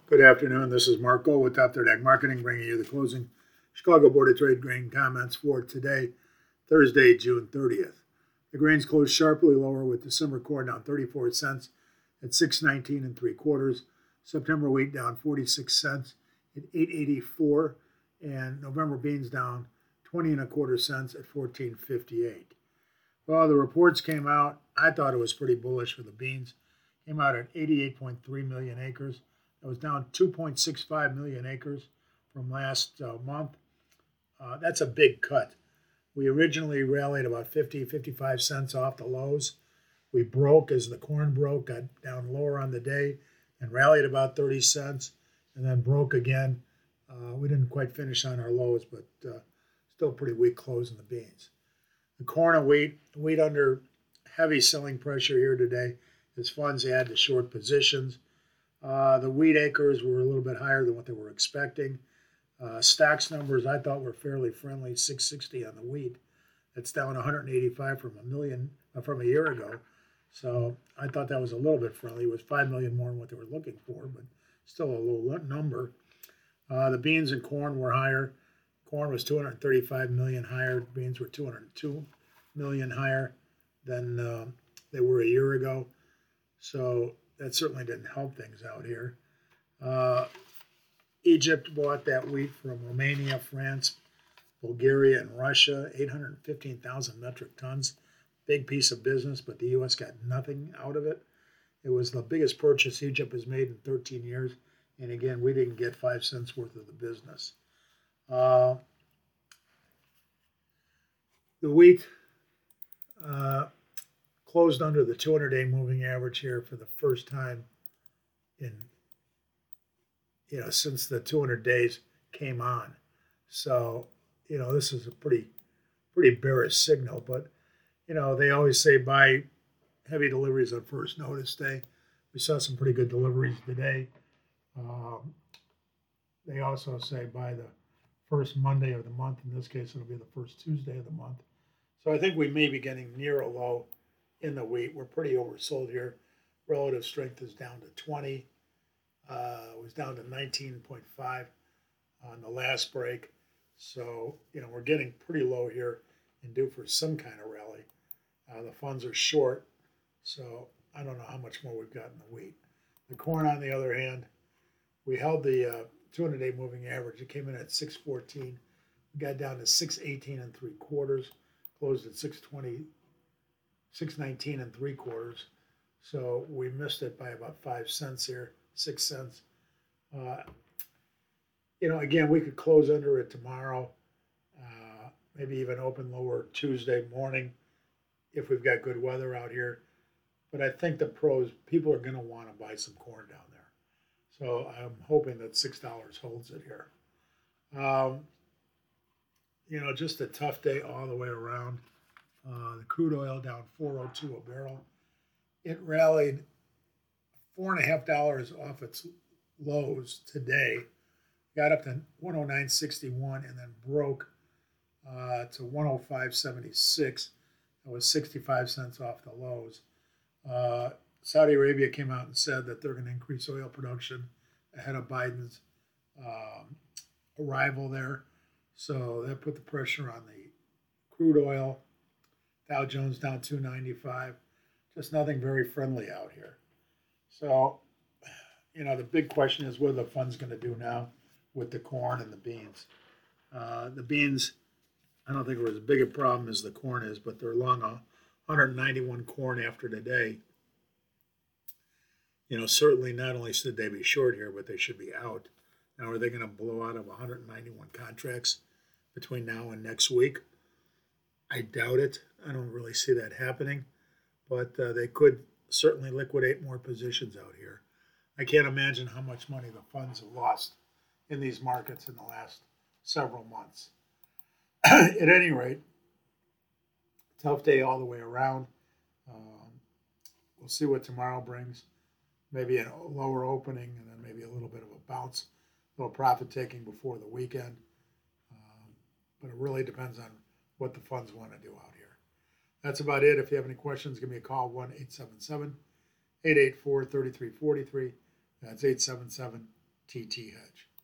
Good afternoon. This is Marco with Top Third Ag Marketing, bringing you the closing Chicago Board of Trade grain comments for today, Thursday, June 30th. The grains closed sharply lower with December corn down 34 cents at 6.19 and 3/4. September wheat down 46 cents at 8.84, and November beans down 20 and a quarter cents at 14.58. Well, the reports came out. I thought it was pretty bullish for the beans. Came out at 88.3 million acres. That was down 2.65 million acres from last month. That's a big cut. We originally rallied about 55 cents off the lows. We broke as the corn broke, got down lower on the day, and rallied about 30 cents, and then broke again. We didn't quite finish on our lows, but still pretty weak close in the beans. The corn and wheat under heavy selling pressure here today as funds add to short positions. The wheat acres were a little bit higher than what they were expecting. Stocks numbers I thought were fairly friendly, 660 on the wheat. That's down 185 from a year ago. So I thought that was a little bit friendly. It was 5 million more than what they were looking for, but still a low number. The beans and corn were higher. Corn was 235 million higher. Beans were 202 million higher than they were a year ago. So that certainly didn't help things out here. Egypt bought that wheat from Romania, France, Bulgaria, and Russia, 815,000 metric tons. Big piece of business, but the U.S. got nothing out of it. It was the biggest purchase Egypt has made in 13 years. And again, we didn't get 5 cents worth of the business. The wheat closed under the 200-day moving average here for the first time since the 200 days came on. So, this is a pretty bearish signal. But, they always say buy heavy deliveries on first notice day. We saw some pretty good deliveries today. They also say by the first Monday of the month. In this case, it'll be the first Tuesday of the month. So I think we may be getting near a low in the wheat. We're pretty oversold here. Relative strength is down to 20. It was down to 19.5 on the last break. So, we're getting pretty low here and due for some kind of rally. The funds are short, so I don't know how much more we've got in the wheat. The corn, on the other hand, we held the 200-day moving average. It came in at 614. We got down to 618 and 3/4. Closed at 620, 619 and 3/4. So we missed it by about 5 cents here, 6 cents. Again, we could close under it tomorrow, maybe even open lower Tuesday morning if we've got good weather out here. But I think people are going to want to buy some corn down there. So I'm hoping that $6 holds it here. Just a tough day all the way around. The crude oil down 402 a barrel. It rallied $4.50 off its lows today. Got up to 109.61 and then broke to 105.76. That was 65 cents off the lows. Saudi Arabia came out and said that they're going to increase oil production ahead of Biden's arrival there. So that put the pressure on the crude oil. Dow Jones down 295. Just nothing very friendly out here. So, the big question is what are the funds going to do now with the corn and the beans? The beans, I don't think are as big a problem as the corn is, but they're long 191 corn after today. Certainly not only should they be short here, but they should be out. Now, are they going to blow out of 191 contracts between now and next week? I doubt it. I don't really see that happening, but they could certainly liquidate more positions out here. I can't imagine how much money the funds have lost in these markets in the last several months. At any rate, tough day all the way around. We'll see what tomorrow brings. Maybe a lower opening and then maybe a little bit of a bounce, a little profit taking before the weekend. But it really depends on what the funds want to do out here. That's about it. If you have any questions, give me a call, 1-877-884-3343. That's 877 TT hedge.